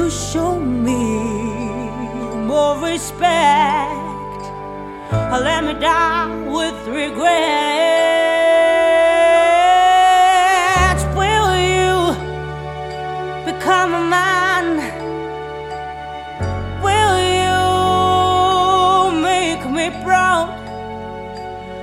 you show me more respect. Let me die with